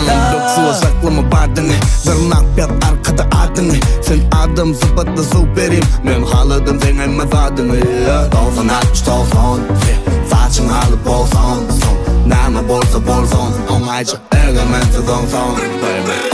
Doksuva saklama badını Zırnak piyat arkada adını Sen adım zıpatla süperim Men haladım sen emmez adını 90-60-90 Saçın alıp olsan Nama bolsa bolsan Onaycı elementsiz olsan Baby